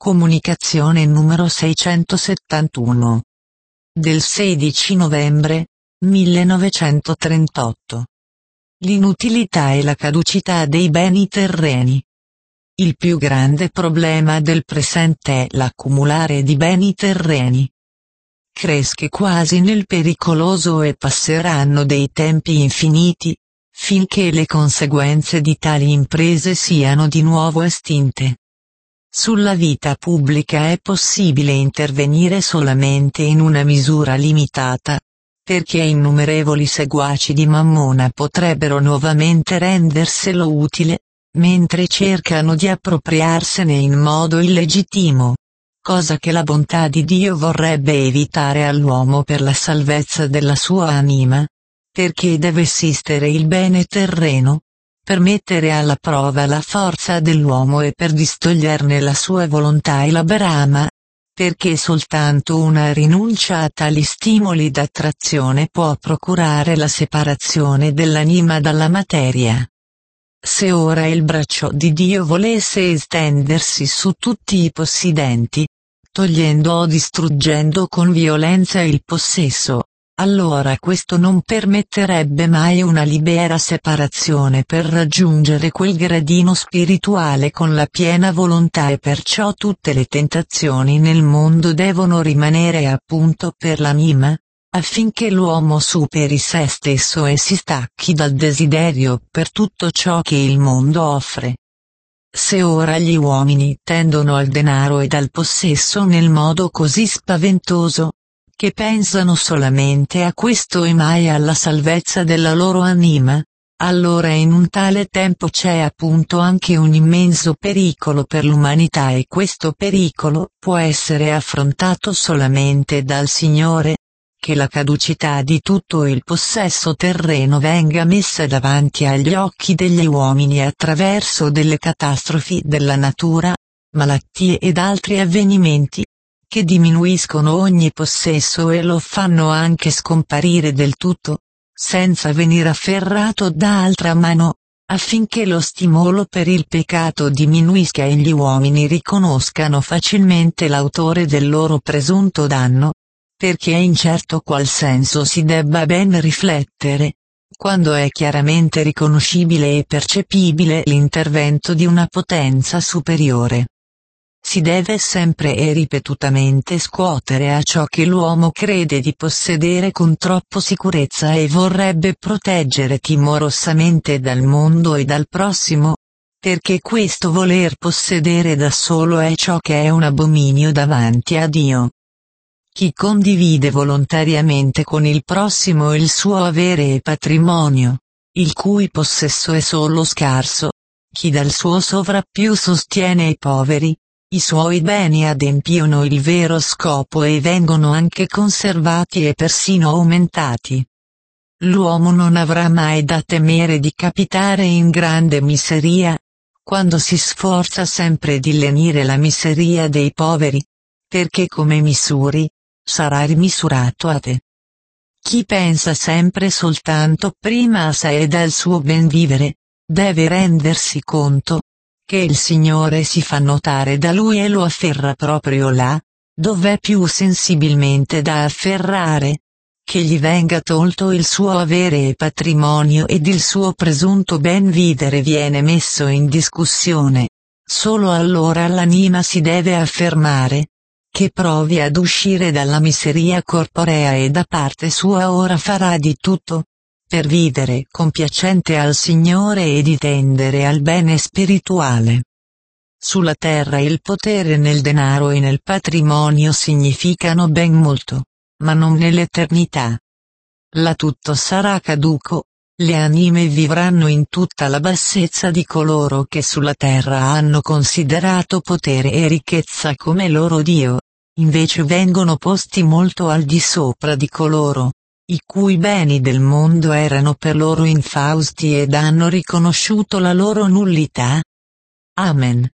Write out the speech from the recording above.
Comunicazione numero 671. Del 16 novembre 1938. L'inutilità e la caducità dei beni terreni. Il più grande problema del presente è l'accumulare di beni terreni. Cresce quasi nel pericoloso e passeranno dei tempi infiniti, finché le conseguenze di tali imprese siano di nuovo estinte. Sulla vita pubblica è possibile intervenire solamente in una misura limitata, perché innumerevoli seguaci di Mammona potrebbero nuovamente renderselo utile, mentre cercano di appropriarsene in modo illegittimo, cosa che la bontà di Dio vorrebbe evitare all'uomo per la salvezza della sua anima, perché deve esistere il bene terreno, per mettere alla prova la forza dell'uomo e per distoglierne la sua volontà e la brama, perché soltanto una rinuncia a tali stimoli d'attrazione può procurare la separazione dell'anima dalla materia. Se ora il braccio di Dio volesse estendersi su tutti i possidenti, togliendo o distruggendo con violenza il possesso, allora questo non permetterebbe mai una libera separazione per raggiungere quel gradino spirituale con la piena volontà e perciò tutte le tentazioni nel mondo devono rimanere appunto per l'anima, affinché l'uomo superi se stesso e si stacchi dal desiderio per tutto ciò che il mondo offre. Se ora gli uomini tendono al denaro ed al possesso nel modo così spaventoso, che pensano solamente a questo e mai alla salvezza della loro anima, allora in un tale tempo c'è appunto anche un immenso pericolo per l'umanità e questo pericolo può essere affrontato solamente dal Signore, che la caducità di tutto il possesso terreno venga messa davanti agli occhi degli uomini attraverso delle catastrofi della natura, malattie ed altri avvenimenti, che diminuiscono ogni possesso e lo fanno anche scomparire del tutto, senza venire afferrato da altra mano, affinché lo stimolo per il peccato diminuisca e gli uomini riconoscano facilmente l'autore del loro presunto danno, perché in certo qual senso si debba ben riflettere, quando è chiaramente riconoscibile e percepibile l'intervento di una potenza superiore. Si deve sempre e ripetutamente scuotere a ciò che l'uomo crede di possedere con troppo sicurezza e vorrebbe proteggere timorosamente dal mondo e dal prossimo, perché questo voler possedere da solo è ciò che è un abominio davanti a Dio. Chi condivide volontariamente con il prossimo il suo avere e patrimonio, il cui possesso è solo scarso, chi dal suo sovrappiù sostiene i poveri, i suoi beni adempiono il vero scopo e vengono anche conservati e persino aumentati. L'uomo non avrà mai da temere di capitare in grande miseria, quando si sforza sempre di lenire la miseria dei poveri, perché come misuri, sarà rimisurato a te. Chi pensa sempre soltanto prima a sé ed al suo ben vivere, deve rendersi conto che il Signore si fa notare da lui e lo afferra proprio là, dov'è più sensibilmente da afferrare, che gli venga tolto il suo avere e patrimonio ed il suo presunto ben vivere viene messo in discussione, solo allora l'anima si deve affermare, che provi ad uscire dalla miseria corporea e da parte sua ora farà di tutto, per vivere compiacente al Signore e di tendere al bene spirituale. Sulla terra il potere nel denaro e nel patrimonio significano ben molto, ma non nell'eternità. Là tutto sarà caduco, le anime vivranno in tutta la bassezza di coloro che sulla terra hanno considerato potere e ricchezza come loro Dio, invece vengono posti molto al di sopra di coloro i cui beni del mondo erano per loro infausti ed hanno riconosciuto la loro nullità. Amen.